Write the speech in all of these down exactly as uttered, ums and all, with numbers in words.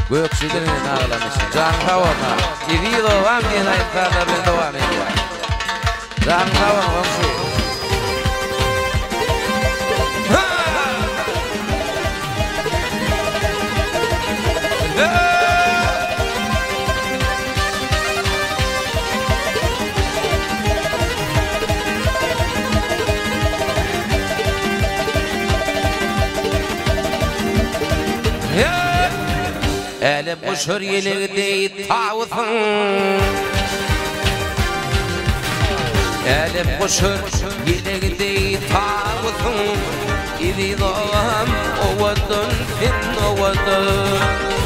Gökçülerin ağlamışsın. Can havama. Giriyle ovam diye ayıklarla devam ediyor. Can havama komşu. Elim kuşur yelirdi tavutun Elim kuşur yelirdi tavutun İdi doğam ovadın fin ovadın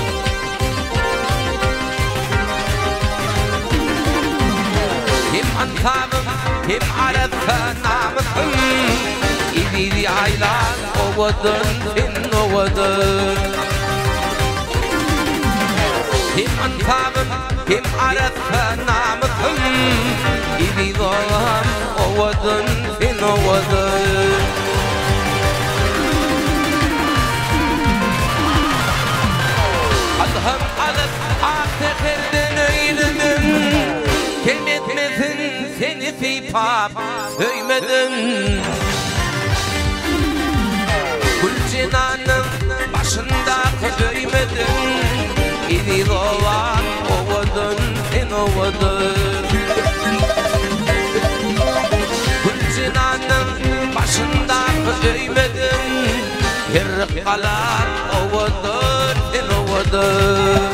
Hem antabım hem aratta namıtım İdi aylan ovadın fin ovadın Hem antabım hem aratta namıtım İdi doğam ovadın fin ovadın Allah'ım alıp ahirden öyledim Kim etmesin seni fipap öymedim Gülcinanın başında öymedim İdi doğan ovadın en ovadın Gülcinanın başında öymedim Yer kalan ovadın en ovadın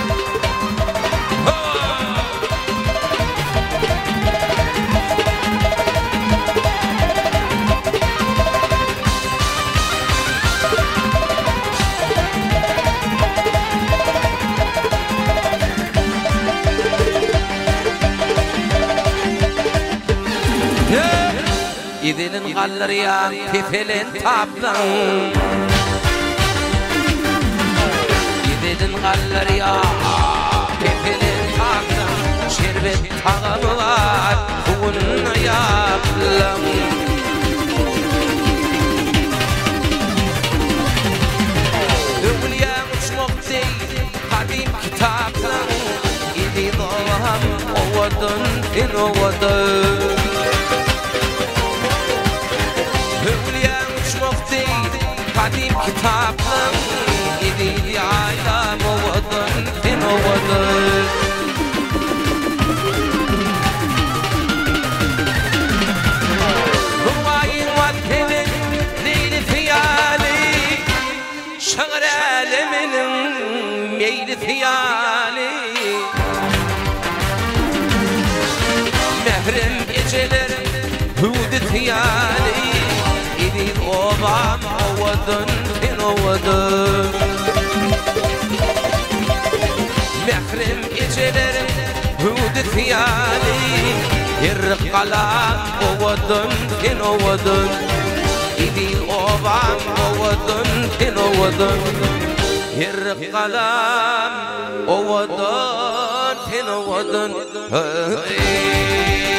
İdilin gallarıya pepelin tapdan İdilin gallarıya pepelin tapdan Şerbet tağımlar kuğununa yapılan Ümliye uçmak değil kadim kitaptan İdil oğam ovadın en ovadın Hüvliye uçmak değil kadim kitaplar İdil aylam ovadın fin ovadın Ruvayin vatkenin leyli fiyali Şağır aleminin meyli fiyali Mehrem gecelerin hudü fiyali İdil ovam ovadın fin ovadın Mehrem gecelerim hudü fiyali Yer kalan ovadın fin ovadın İdil ovam ovadın fin ovadın Yer kalan ovadın fin ovadın